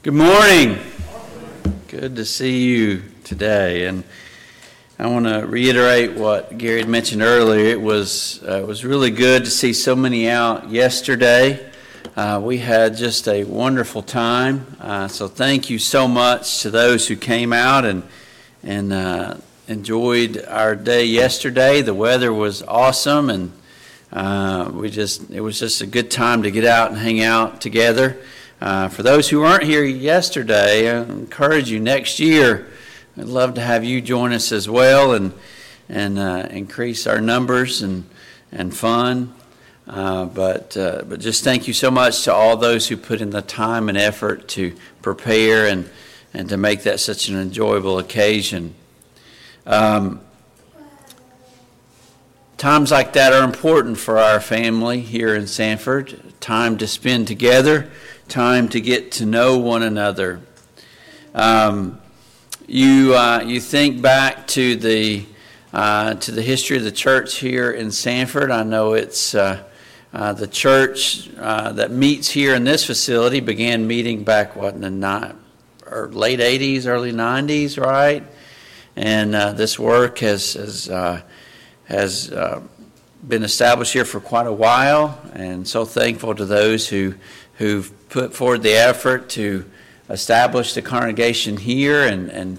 Good morning. Good to see you today. And I want to reiterate what Gary had mentioned earlier. It was really good to see so many out yesterday. We had just a wonderful time. So thank you so much to those who came out and enjoyed our day yesterday. The weather was awesome, and it was just a good time to get out and hang out together. For those who weren't here yesterday, I encourage you next year. I'd love to have you join us as well and increase our numbers and fun. But just thank you so much to all those who put in the time and effort to prepare and to make that such an enjoyable occasion. Times like that are important for our family here in Sanford. Time to spend together. Time to get to know one another. You think back to the history of the church here in Sanford. I know it's the church that meets here in this facility began meeting back in the late 80s, early 90s, right? And this work has been established here for quite a while, and so thankful to those who've put forward the effort to establish the congregation here, and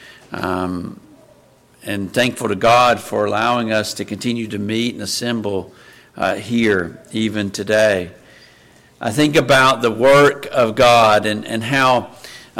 thankful to God for allowing us to continue to meet and assemble here even today. I think about the work of God and how,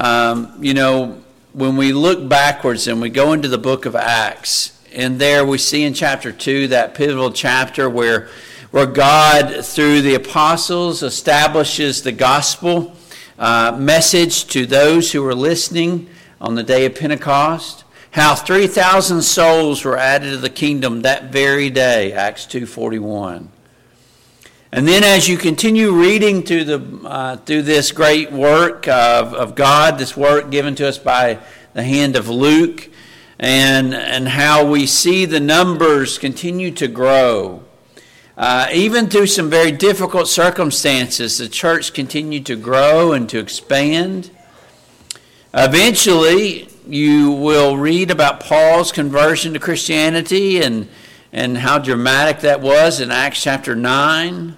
when we look backwards and we go into the book of Acts, and there we see in chapter 2, that pivotal chapter where God, through the apostles, establishes the gospel message to those who were listening on the day of Pentecost. How 3,000 souls were added to the kingdom that very day, Acts 2:41. And then as you continue reading through this great work of God, this work given to us by the hand of Luke, and how we see the numbers continue to grow. Even through some very difficult circumstances, the church continued to grow and to expand. Eventually, you will read about Paul's conversion to Christianity and how dramatic that was in Acts chapter 9.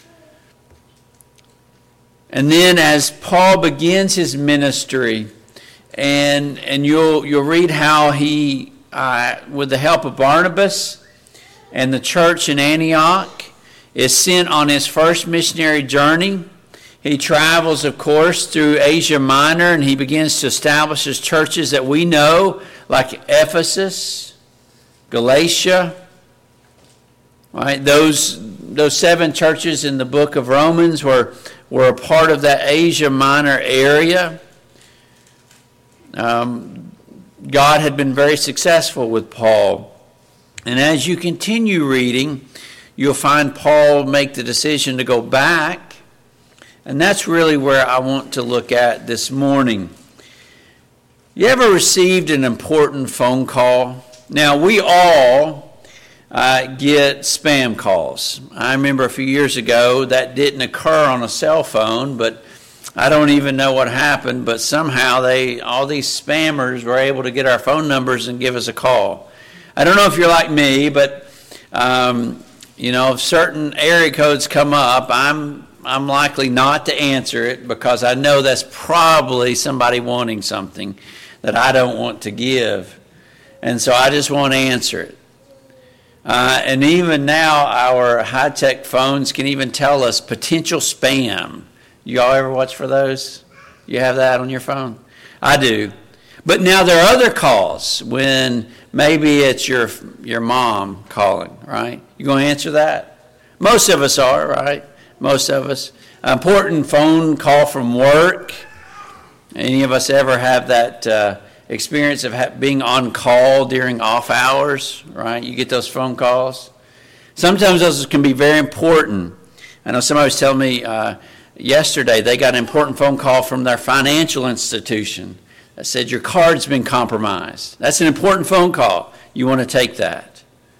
And then as Paul begins his ministry, and you'll read how he, with the help of Barnabas and the church in Antioch, is sent on his first missionary journey. He travels, of course, through Asia Minor, and he begins to establish his churches that we know, like Ephesus, Galatia. Right? Those 7 churches in the book of Romans were a part of that Asia Minor area. God had been very successful with Paul. And as you continue reading, you'll find Paul make the decision to go back. And that's really where I want to look at this morning. You ever received an important phone call? Now, we all get spam calls. I remember a few years ago that didn't occur on a cell phone, but I don't even know what happened, but somehow all these spammers were able to get our phone numbers and give us a call. I don't know if you're like me, but if certain area codes come up, I'm likely not to answer it because I know that's probably somebody wanting something that I don't want to give, and so I just won't answer it. And even now, our high-tech phones can even tell us potential spam. Y'all ever watch for those? You have that on your phone? I do. But now there are other calls when maybe it's your mom calling, right? You going to answer that? Most of us are, right? Most of us. Important phone call from work. Any of us ever have that experience of being on call during off hours, right? You get those phone calls. Sometimes those can be very important. I know somebody was telling me yesterday they got an important phone call from their financial institution that said your card's been compromised. That's an important phone call. You want to take that.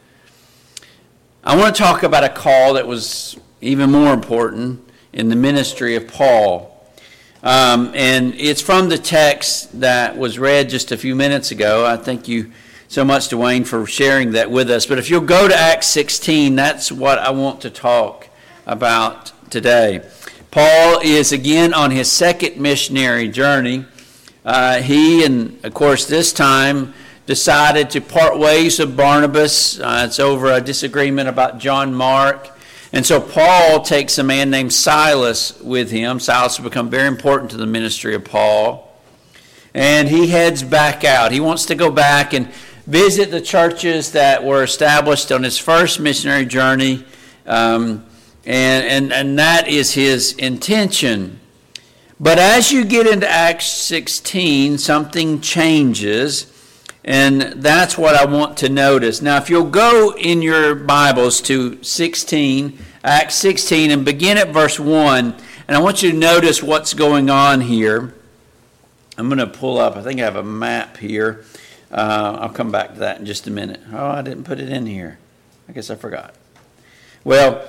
I want to talk about a call that was even more important in the ministry of Paul. And it's from the text that was read just a few minutes ago. I thank you so much, Dwayne, for sharing that with us. But if you'll go to Acts 16, that's what I want to talk about today. Paul is again on his second missionary journey. He, and of course this time, decided to part ways with Barnabas. It's over a disagreement about John Mark. And so Paul takes a man named Silas with him. Silas has become very important to the ministry of Paul. And he heads back out. He wants to go back and visit the churches that were established on his first missionary journey. And that is his intention. But as you get into Acts 16, something changes. And that's what I want to notice. Now, if you'll go in your Bibles to Acts 16, and begin at verse 1, and I want you to notice what's going on here. I'm going to pull up, I think I have a map here. I'll come back to that in just a minute. Oh, I didn't put it in here. I guess I forgot. Well,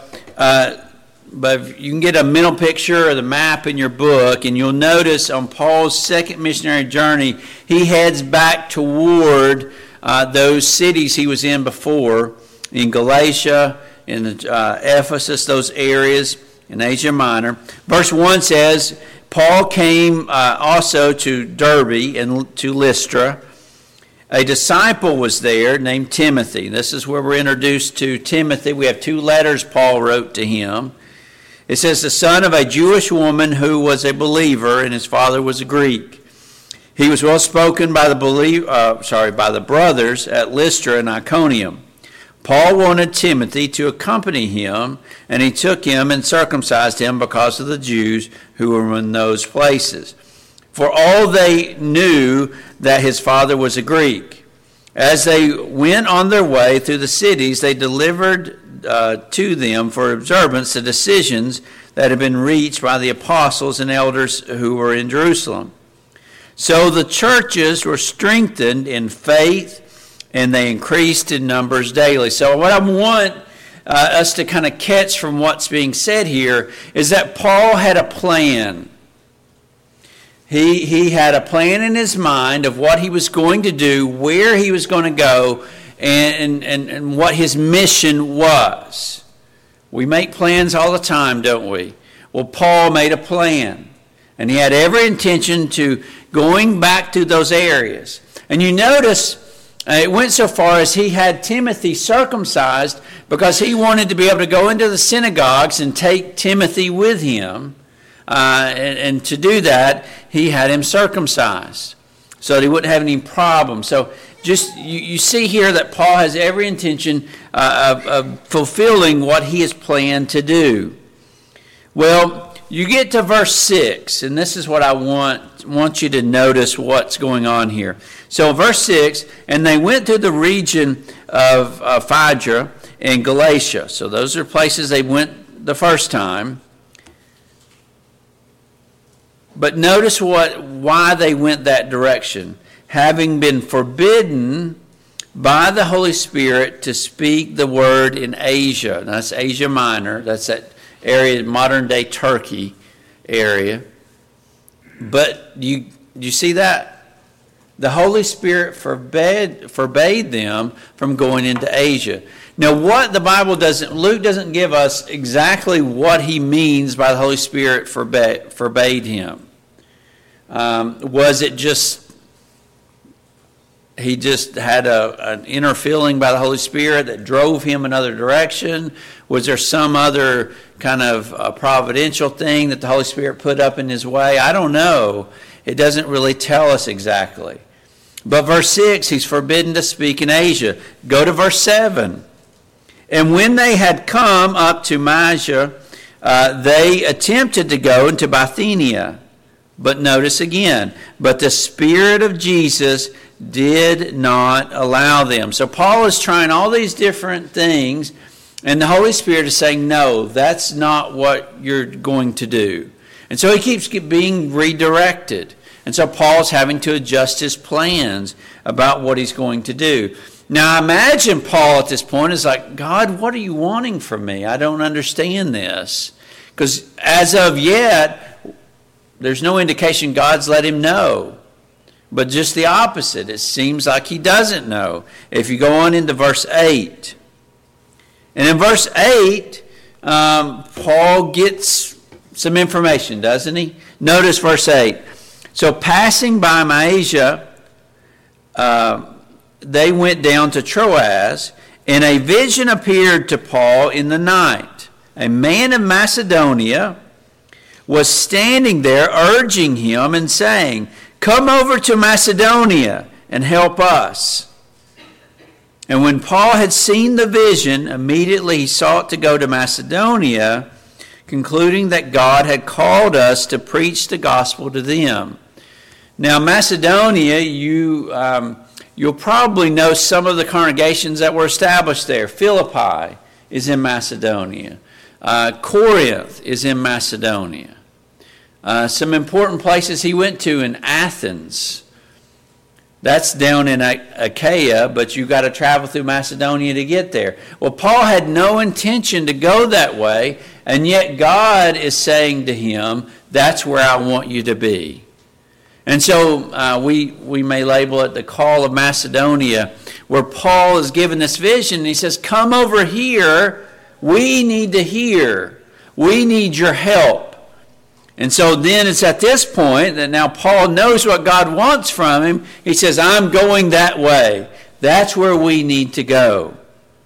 but you can get a mental picture of the map in your book, and you'll notice on Paul's second missionary journey, he heads back toward those cities he was in before, in Galatia, in Ephesus, those areas, in Asia Minor. Verse 1 says, Paul came also to Derbe and to Lystra. A disciple was there named Timothy. This is where we're introduced to Timothy. We have 2 letters Paul wrote to him. It says, the son of a Jewish woman who was a believer, and his father was a Greek. He was well spoken by the brothers at Lystra and Iconium. Paul wanted Timothy to accompany him, and he took him and circumcised him because of the Jews who were in those places. For all they knew that his father was a Greek. As they went on their way through the cities, they delivered to them for observance the decisions that had been reached by the apostles and elders who were in Jerusalem. So the churches were strengthened in faith, and they increased in numbers daily. So what I want us to kind of catch from what's being said here is that Paul had a plan. He had a plan in his mind of what he was going to do, where he was going to go, and what his mission was. We make plans all the time, don't we? Well, Paul made a plan, and he had every intention to going back to those areas. And you notice it went so far as he had Timothy circumcised because he wanted to be able to go into the synagogues and take Timothy with him. And to do that, he had him circumcised so that he wouldn't have any problems. So just you see here that Paul has every intention of fulfilling what he has planned to do. Well, you get to verse 6, and this is what I want you to notice what's going on here. So verse 6, and they went to the region of Phrygia and Galatia. So those are places they went the first time. But notice why they went that direction. Having been forbidden by the Holy Spirit to speak the word in Asia. Now, that's Asia Minor. That's that area, modern-day Turkey area. But you see that? The Holy Spirit forbade them from going into Asia. Now, what the Bible doesn't, Luke doesn't give us exactly what he means by the Holy Spirit forbade him. Was it just he just had an inner feeling by the Holy Spirit that drove him another direction? Was there some other kind of providential thing that the Holy Spirit put up in his way? I don't know. It doesn't really tell us exactly. But verse 6, he's forbidden to speak in Asia. Go to verse 7. And when they had come up to Mysia, they attempted to go into Bithynia. But notice again, but the Spirit of Jesus did not allow them. So Paul is trying all these different things, and the Holy Spirit is saying, no, that's not what you're going to do. And so he keeps being redirected. And so Paul's having to adjust his plans about what he's going to do. Now, I imagine Paul at this point is like, God, what are you wanting from me? I don't understand this. Because as of yet, there's no indication God's let him know. But just the opposite. It seems like he doesn't know. If you go on into verse 8. And in verse 8, Paul gets some information, doesn't he? Notice verse 8. So passing by Mysia, they went down to Troas, and a vision appeared to Paul in the night. A man of Macedonia was standing there urging him and saying, "Come over to Macedonia and help us." And when Paul had seen the vision, immediately he sought to go to Macedonia, concluding that God had called us to preach the gospel to them. Now, Macedonia, you'll probably know some of the congregations that were established there. Philippi is in Macedonia. Corinth is in Macedonia. Some important places he went to in Athens. That's down in Achaia, but you've got to travel through Macedonia to get there. Well, Paul had no intention to go that way, and yet God is saying to him, that's where I want you to be. And so we may label it the call of Macedonia, where Paul is given this vision, and he says, come over here. We need to hear. We need your help. And so then it's at this point that now Paul knows what God wants from him. He says, I'm going that way. That's where we need to go.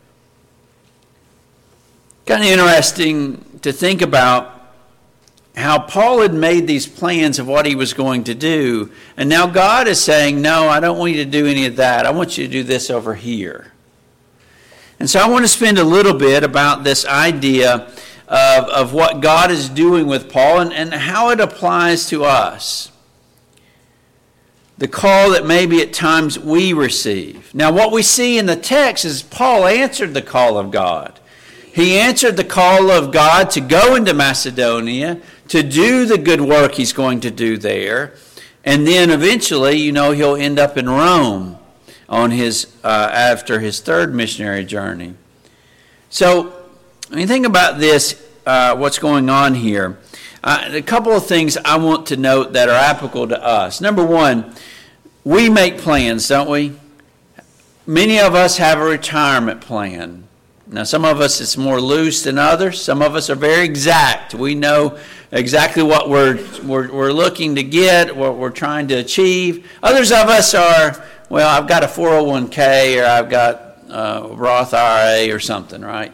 Kind of interesting to think about how Paul had made these plans of what he was going to do. And now God is saying, no, I don't want you to do any of that. I want you to do this over here. And so I want to spend a little bit about this idea of what God is doing with Paul and how it applies to us. The call that maybe at times we receive. Now what we see in the text is Paul answered the call of God. He answered the call of God to go into Macedonia, to do the good work he's going to do there. And then eventually, he'll end up in Rome on his after his third missionary journey. So when you think about this, what's going on here, a couple of things I want to note that are applicable to us. Number one, we make plans, don't we? Many of us have a retirement plan. Now, some of us it's more loose than others. Some of us are very exact. We know exactly what we're looking to get, what we're trying to achieve. Others of us are, well, I've got a 401k or I've got a Roth IRA or something, right?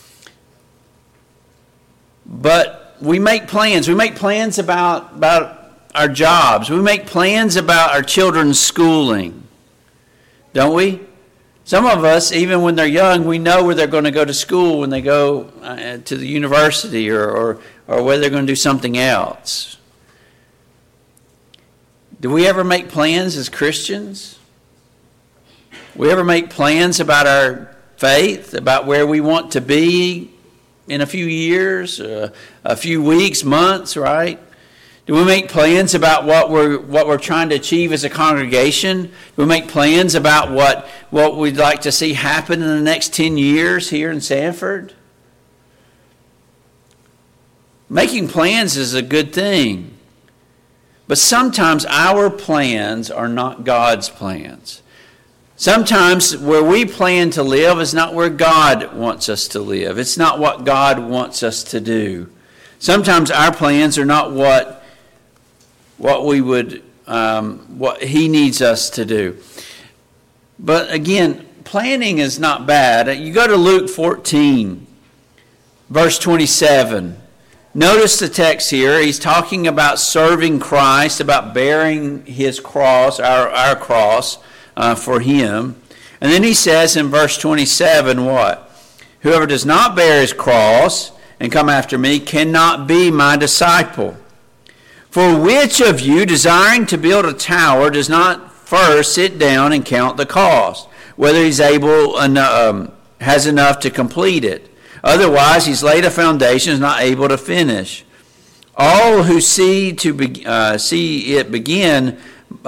But we make plans. We make plans about our jobs. We make plans about our children's schooling, don't we? Some of us, even when they're young, we know where they're going to go to school when they go to the university or whether they're going to do something else. Do we ever make plans as Christians? We ever make plans about our faith, about where we want to be in a few years, a few weeks, months, right? Do we make plans about what we're trying to achieve as a congregation? Do we make plans about what we'd like to see happen in the next 10 years here in Sanford? Making plans is a good thing. But sometimes our plans are not God's plans. Sometimes where we plan to live is not where God wants us to live. It's not what God wants us to do. Sometimes our plans are not what He needs us to do. But again, planning is not bad. You go to Luke 14, verse 27. Notice the text here. He's talking about serving Christ, about bearing his cross, our cross, for him. And then he says in verse 27 what? Whoever does not bear his cross and come after me cannot be my disciple. For which of you, desiring to build a tower, does not first sit down and count the cost, whether he's able has enough to complete it? Otherwise, he's laid a foundation, is not able to finish. All who see it begin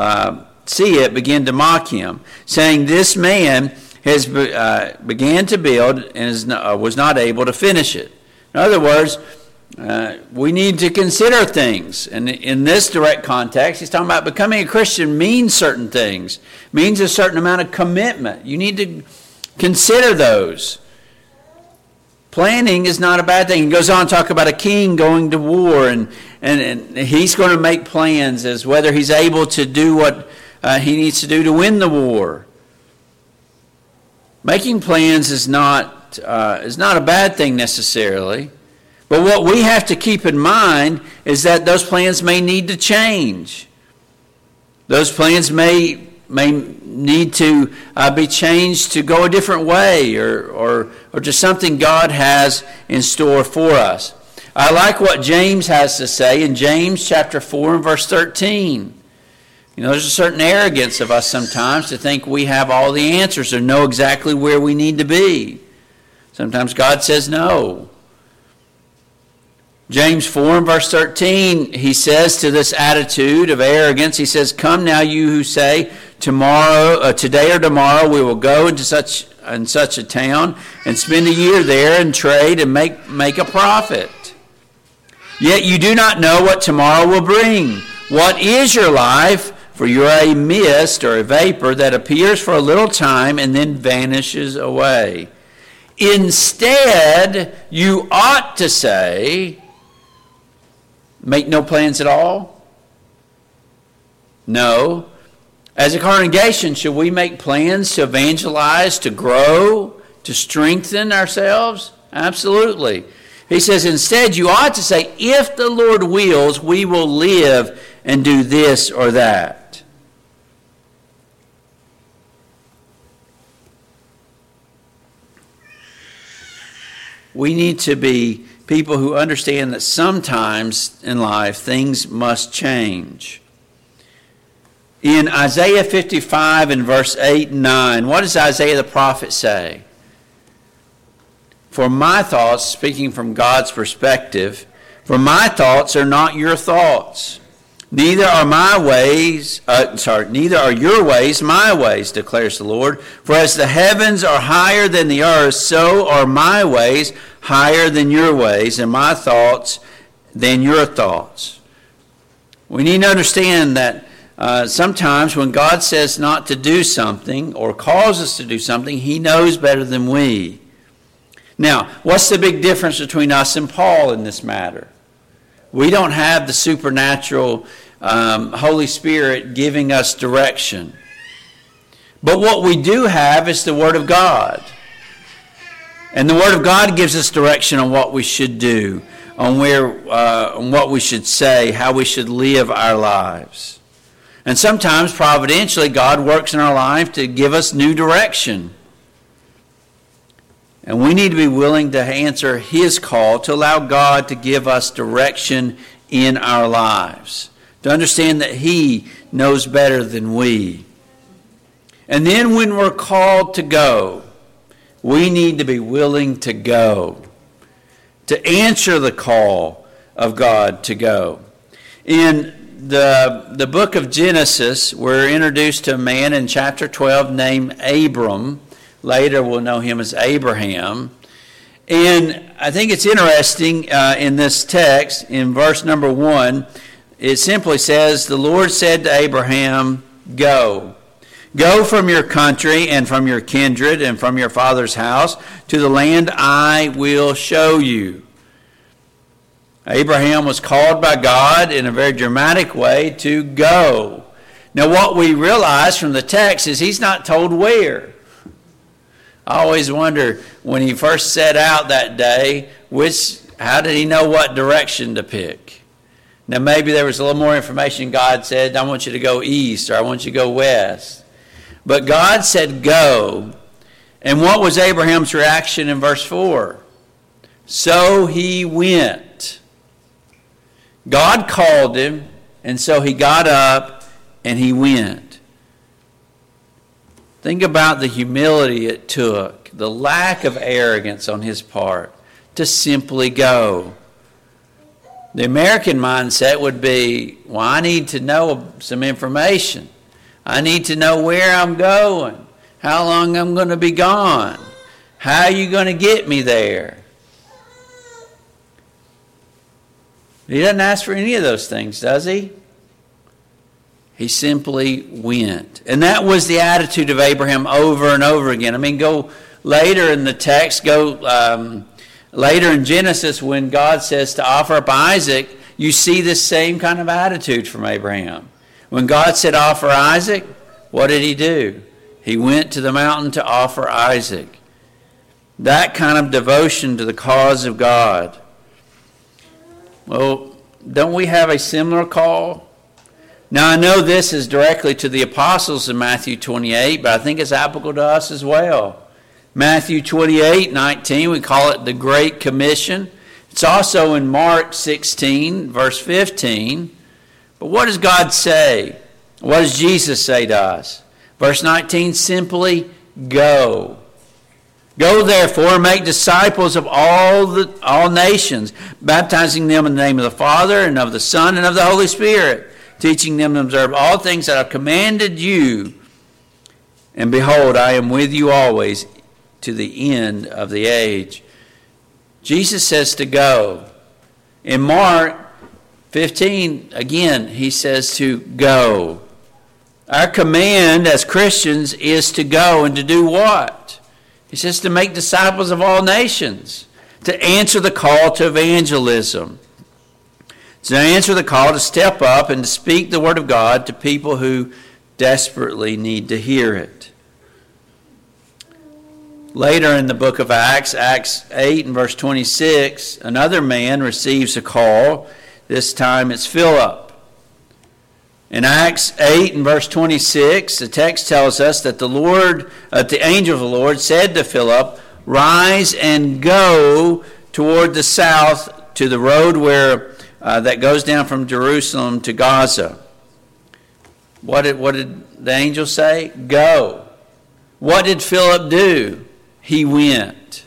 to mock him, saying, "This man has began to build and was not able to finish it." In other words, We need to consider things. And in this direct context, he's talking about becoming a Christian means certain things, means a certain amount of commitment. You need to consider those. Planning is not a bad thing. He goes on to talk about a king going to war, and he's going to make plans as whether he's able to do what he needs to do to win the war. Making plans is not a bad thing necessarily. But what we have to keep in mind is that those plans may need to change. Those plans may need to be changed to go a different way or to something God has in store for us. I like what James has to say in James chapter 4 and verse 13. There's a certain arrogance of us sometimes to think we have all the answers or know exactly where we need to be. Sometimes God says no. James 4 and verse 13, he says to this attitude of arrogance, he says, "Come now, you who say, today or tomorrow we will go into such and such a town and spend a year there and trade and make a profit. Yet you do not know what tomorrow will bring. What is your life? For you are a mist or a vapor that appears for a little time and then vanishes away. Instead, you ought to say, make no plans at all? No. As a congregation, should we make plans to evangelize, to grow, to strengthen ourselves? Absolutely. He says, instead, you ought to say, if the Lord wills, we will live and do this or that. We need to be people who understand that sometimes in life things must change. In Isaiah 55 and verse 8 and 9, what does Isaiah the prophet say? For my thoughts, speaking from God's perspective, for my thoughts are not your thoughts. Neither are your ways my ways, declares the Lord. For as the heavens are higher than the earth, so are my ways higher than your ways, and my thoughts than your thoughts. We need to understand that sometimes when God says not to do something or calls us to do something, he knows better than we. Now, what's the big difference between us and Paul in this matter? We don't have the supernatural Holy Spirit giving us direction. But what we do have is the Word of God. And the Word of God gives us direction on what we should do, on what we should say, how we should live our lives. And sometimes, providentially, God works in our life to give us new direction. And we need to be willing to answer His call to allow God to give us direction in our lives, to understand that He knows better than we. And then when we're called to go, we need to be willing to go, to answer the call of God to go. In the book of Genesis, we're introduced to a man in chapter 12 named Abram. Later we'll know him as Abraham. And I think it's interesting in this text, in verse number 1, it simply says, the Lord said to Abraham, go. Go from your country and from your kindred and from your father's house to the land I will show you. Abraham was called by God in a very dramatic way to go. Now what we realize from the text is he's not told where. I always wonder, when he first set out that day, how did he know what direction to pick? Now maybe there was a little more information. God said, I want you to go east, or I want you to go west. But God said go. And what was Abraham's reaction in verse 4? So he went. God called him, and so he got up and he went. Think about the humility it took, the lack of arrogance on his part to simply go. The American mindset would be, well, I need to know some information. I need to know where I'm going, how long I'm going to be gone, how are you going to get me there? He doesn't ask for any of those things, does he? He simply went. And that was the attitude of Abraham over and over again. I mean, go later in the text, later in Genesis when God says to offer up Isaac, you see this same kind of attitude from Abraham. When God said offer Isaac, what did he do? He went to the mountain to offer Isaac. That kind of devotion to the cause of God. Well, don't we have a similar call? Now, I know this is directly to the apostles in Matthew 28, but I think it's applicable to us as well. Matthew 28:19, we call it the Great Commission. It's also in Mark 16, verse 15. But what does God say? What does Jesus say to us? Verse 19, simply go. Go therefore and make disciples of all nations, baptizing them in the name of the Father and of the Son and of the Holy Spirit, teaching them to observe all things that I've commanded you. And behold, I am with you always to the end of the age. Jesus says to go. In Mark 15, again, he says to go. Our command as Christians is to go and to do what? He says to make disciples of all nations, to answer the call to evangelism, to answer the call to step up and to speak the word of God to people who desperately need to hear it. Later in the book of Acts, Acts 8 and verse 26, another man receives a call. This time it's Philip. In Acts 8 and verse 26, the text tells us that the angel of the Lord said to Philip, rise and go toward the south to the road that goes down from Jerusalem to Gaza. What did the angel say? Go. What did Philip do? He went.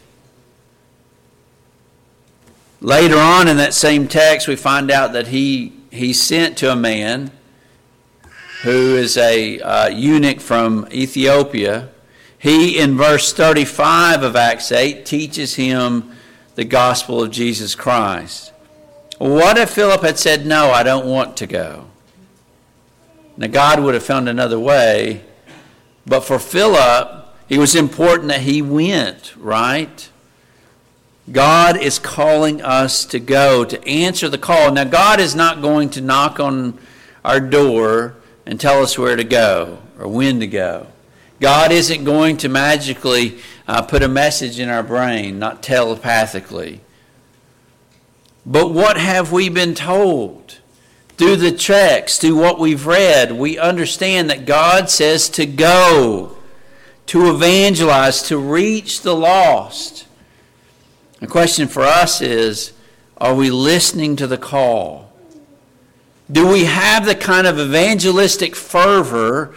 Later on in that same text, we find out that he sent to a man who is a eunuch from Ethiopia. He, in verse 35 of Acts 8, teaches him the gospel of Jesus Christ. What if Philip had said, no, I don't want to go? Now, God would have found another way. But for Philip, it was important that he went, right? God is calling us to go, to answer the call. Now, God is not going to knock on our door and tell us where to go or when to go. God isn't going to magically put a message in our brain, not telepathically. But what have we been told? Through the text, through what we've read, we understand that God says to go, to evangelize, to reach the lost. The question for us is, are we listening to the call? Do we have the kind of evangelistic fervor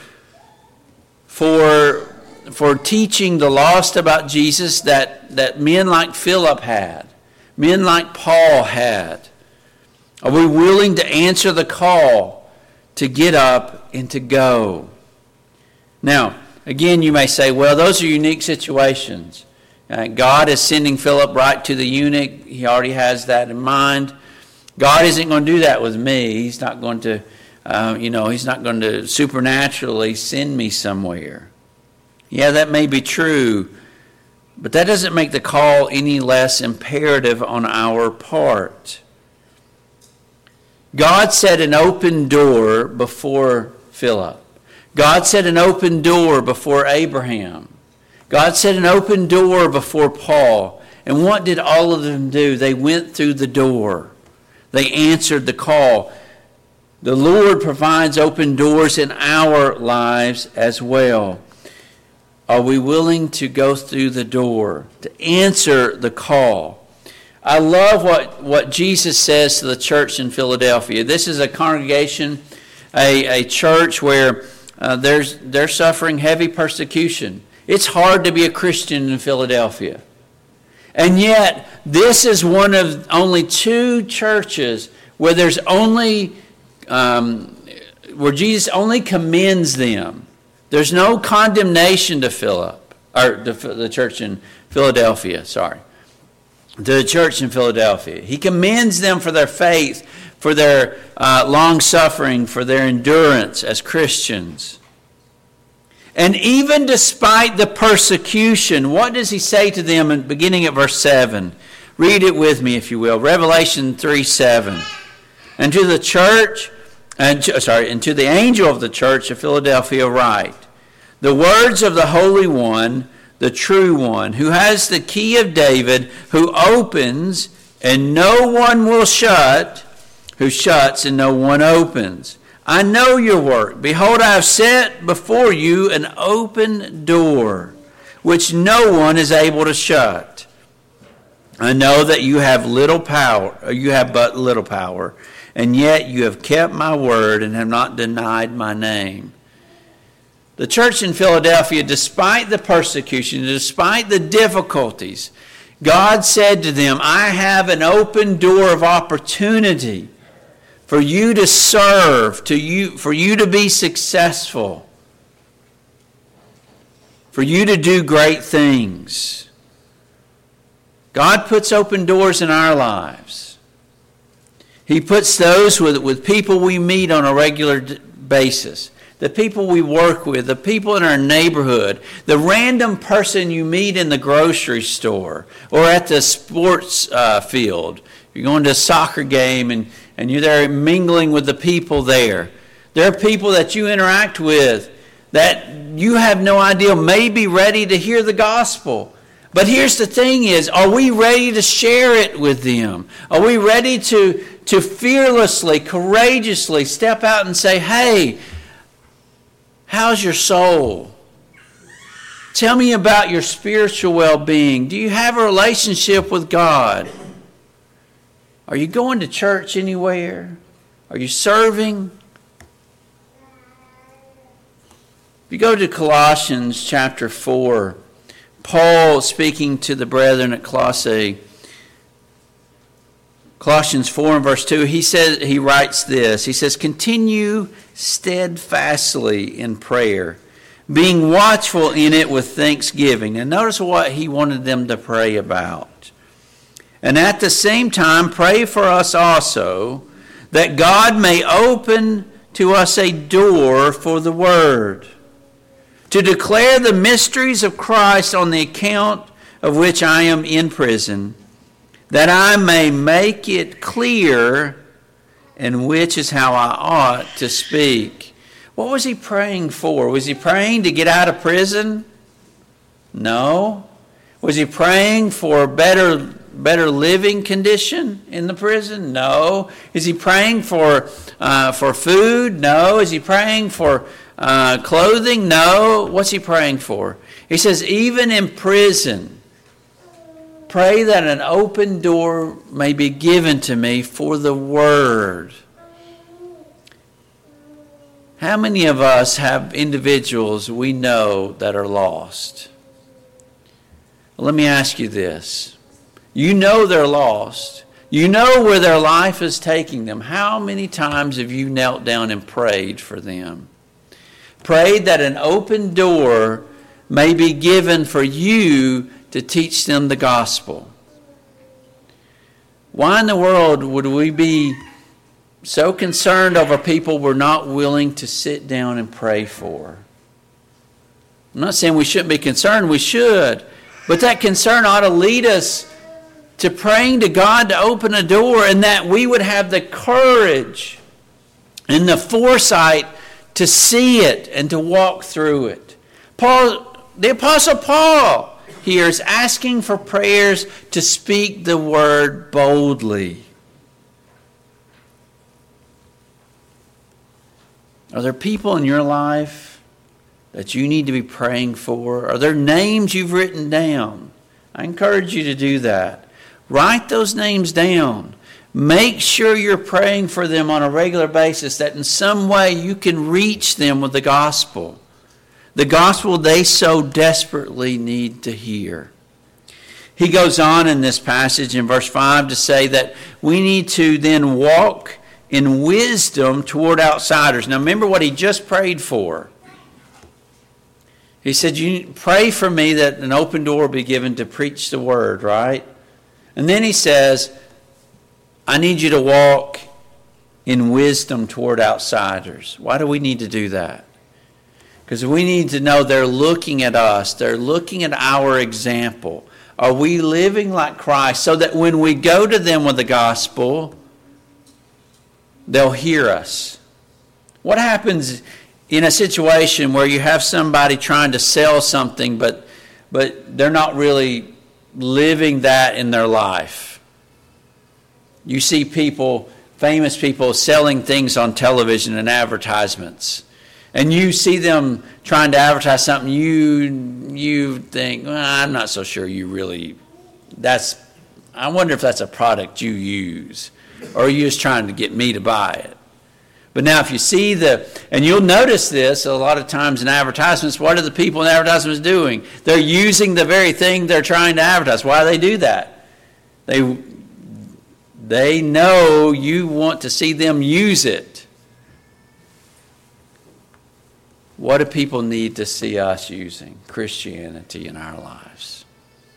for teaching the lost about Jesus that men like Philip had, men like Paul had? Are we willing to answer the call to get up and to go? Now, again, you may say, well, those are unique situations. God is sending Philip right to the eunuch. He already has that in mind. God isn't going to do that with me. He's not going to, he's not going to supernaturally send me somewhere. Yeah, that may be true, but that doesn't make the call any less imperative on our part. God set an open door before Philip. God set an open door before Abraham. God set an open door before Paul. And what did all of them do? They went through the door. They answered the call. The Lord provides open doors in our lives as well. Are we willing to go through the door, to answer the call? I love what Jesus says to the church in Philadelphia. This is a congregation, a church where they're suffering heavy persecution. It's hard to be a Christian in Philadelphia. And yet, this is one of only two churches where there's only, where Jesus only commends them. There's no condemnation to Philip, or the church in Philadelphia, sorry. to the church in Philadelphia. He commends them for their faith, for their long-suffering, for their endurance as Christians. And even despite the persecution, what does he say to them beginning at verse 7? Read it with me, if you will. Revelation 3:7. And to the church, and to the angel of the church of Philadelphia write, the words of the Holy One, the true One, who has the key of David, who opens and no one will shut, who shuts and no one opens. I know your work. Behold, I have set before you an open door, which no one is able to shut. I know that you have little power, or you have but little power, and yet you have kept my word and have not denied my name. The church in Philadelphia, despite the persecution, despite the difficulties, God said to them, I have an open door of opportunity for you to serve, for you to be successful, for you to do great things. God puts open doors in our lives. He puts those with people we meet on a regular basis, the people we work with, the people in our neighborhood, the random person you meet in the grocery store or at the sports field. You're going to a soccer game and you're there mingling with the people there. There are people that you interact with that you have no idea may be ready to hear the gospel. But here's the thing is, are we ready to share it with them? Are we ready to fearlessly, courageously step out and say, hey, how's your soul? Tell me about your spiritual well-being. Do you have a relationship with God? Are you going to church anywhere? Are you serving? If you go to Colossians chapter 4, Paul speaking to the brethren at Colossae, Colossians 4 and verse 2, he writes this. He says, continue steadfastly in prayer, being watchful in it with thanksgiving. And notice what he wanted them to pray about. And at the same time, pray for us also, that God may open to us a door for the word, to declare the mysteries of Christ, on the account of which I am in prison, that I may make it clear, and which is how I ought to speak. What was he praying for? Was he praying to get out of prison? No. Was he praying for better living condition in the prison? No. Is he praying for food? No. Is he praying for clothing? No. What's he praying for? He says, even in prison, pray that an open door may be given to me for the word. How many of us have individuals we know that are lost? Well, let me ask you this. You know they're lost. You know where their life is taking them. How many times have you knelt down and prayed for them? Prayed that an open door may be given for you to teach them the gospel. Why in the world would we be so concerned over people we're not willing to sit down and pray for? I'm not saying we shouldn't be concerned. We should. But that concern ought to lead us to praying to God to open a door, and that we would have the courage and the foresight to see it and to walk through it. The Apostle Paul here is asking for prayers to speak the word boldly. Are there people in your life that you need to be praying for? Are there names you've written down? I encourage you to do that. Write those names down. Make sure you're praying for them on a regular basis, that in some way you can reach them with the gospel. The gospel they so desperately need to hear. He goes on in this passage in verse 5 to say that we need to then walk in wisdom toward outsiders. Now remember what he just prayed for. He said, you pray for me that an open door be given to preach the word, right? And then he says, I need you to walk in wisdom toward outsiders. Why do we need to do that? Because we need to know they're looking at us. They're looking at our example. Are we living like Christ so that when we go to them with the gospel, they'll hear us? What happens in a situation where you have somebody trying to sell something, but they're not really living that in their life? You see people, famous people, selling things on television and advertisements. And you see them trying to advertise something, you think, well, I'm not so sure you really, I wonder if that's a product you use. Or are you just trying to get me to buy it? But now if you see and you'll notice this a lot of times in advertisements, what are the people in advertisements doing? They're using the very thing they're trying to advertise. Why do they do that? They know you want to see them use it. What do people need to see us using Christianity in our lives?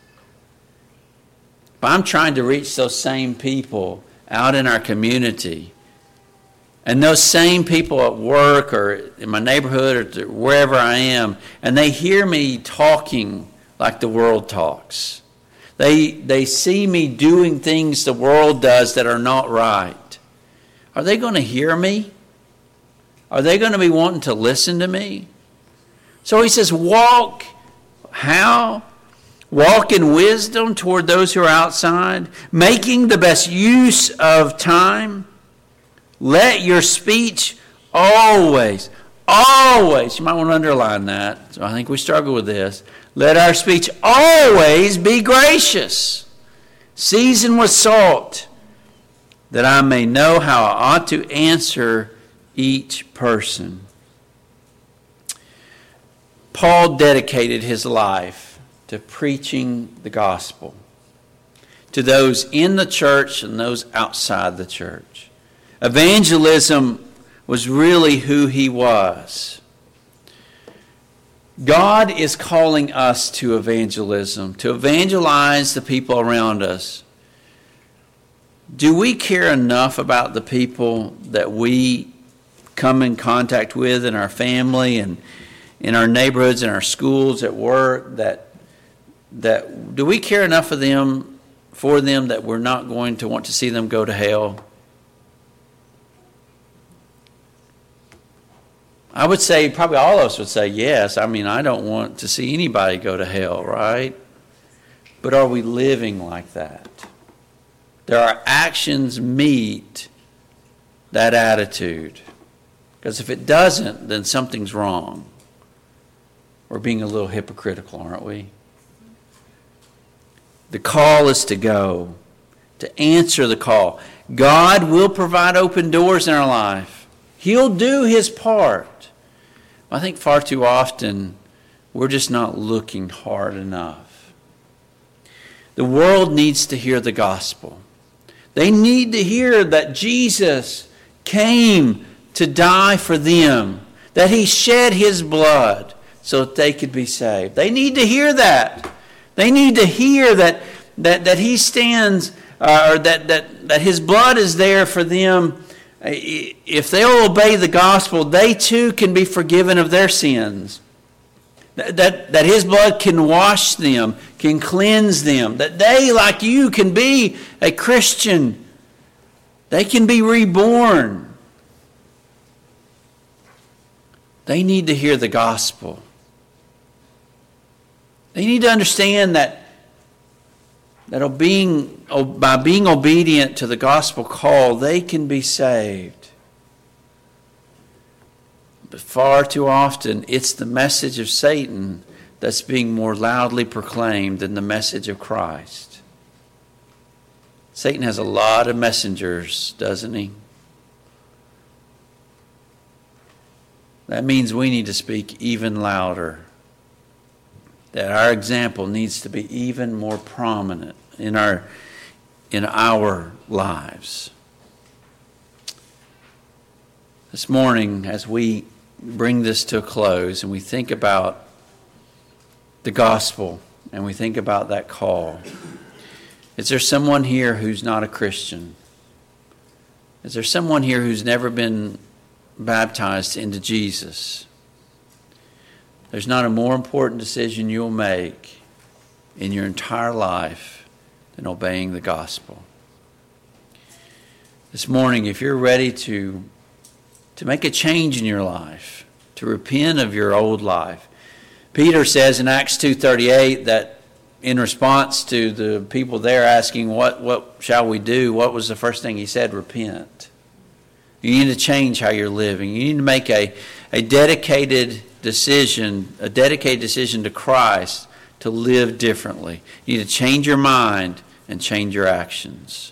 If I'm trying to reach those same people out in our community, and those same people at work or in my neighborhood or wherever I am, and they hear me talking like the world talks. They see me doing things the world does that are not right. Are they going to hear me? Are they going to be wanting to listen to me? So he says, walk. How? Walk in wisdom toward those who are outside, making the best use of time. Let your speech always, you might want to underline that. So I think we struggle with this. Let our speech always be gracious, seasoned with salt, that I may know how I ought to answer each person. Paul dedicated his life to preaching the gospel to those in the church and those outside the church. Evangelism was really who he was. God is calling us to evangelism, to evangelize the people around us. Do we care enough about the people that we come in contact with in our family and in our neighborhoods, in our schools, at work, that do we care enough for them that we're not going to want to see them go to hell? I would say, probably all of us would say yes. I mean, I don't want to see anybody go to hell, right? But are we living like that? Do our actions meet that attitude? Because if it doesn't, then something's wrong. We're being a little hypocritical, aren't we? The call is to go, to answer the call. God will provide open doors in our life. He'll do his part. I think far too often we're just not looking hard enough. The world needs to hear the gospel. They need to hear that Jesus came to die for them, that he shed his blood so that they could be saved. They need to hear that. They need to hear that he stands, or that his blood is there for them. If they'll obey the gospel, they too can be forgiven of their sins. That his blood can wash them, can cleanse them. That they, like you, can be a Christian. They can be reborn. They need to hear the gospel. They need to understand that by being obedient to the gospel call, they can be saved. But far too often, it's the message of Satan that's being more loudly proclaimed than the message of Christ. Satan has a lot of messengers, doesn't he? That means we need to speak even louder. That our example needs to be even more prominent in our lives. This morning, as we bring this to a close and we think about the gospel and we think about that call, Is there someone here who's not a Christian? Is there someone here who's never been baptized into Jesus? There's not a more important decision you'll make in your entire life than obeying the gospel. This morning, if you're ready to make a change in your life, to repent of your old life, Peter says in Acts 2:38 that in response to the people there asking, what shall we do? What was the first thing he said? Repent. You need to change how you're living. You need to make a dedicated decision to Christ to live differently. You need to change your mind and change your actions.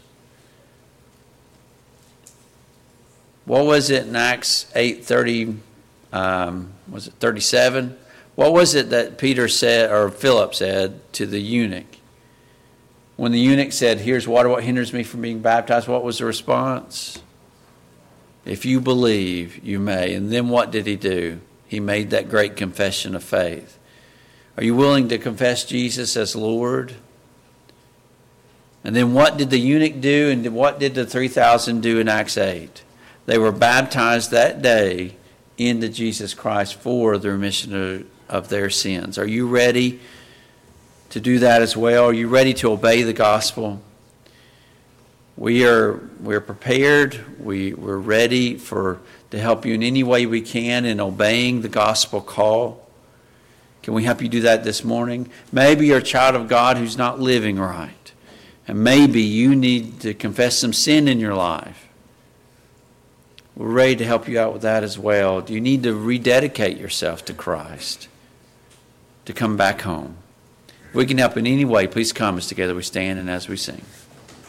What was it in Acts 8:30? Was it 37? What was it that Peter said, or Philip said, to the eunuch? When the eunuch said, "Here's water, what hinders me from being baptized?" What was the response? "If you believe, you may." And then what did he do? He made that great confession of faith. Are you willing to confess Jesus as Lord? And then what did the eunuch do, and what did the 3,000 do in Acts 8? They were baptized that day into Jesus Christ for the remission of their sins. Are you ready to do that as well? Are you ready to obey the gospel? We're prepared. We're ready to help you in any way we can in obeying the gospel call. Can we help you do that this morning? Maybe you're a child of God who's not living right. And maybe you need to confess some sin in your life. We're ready to help you out with that as well. Do you need to rededicate yourself to Christ to come back home? If we can help in any way, please come as together we stand and as we sing.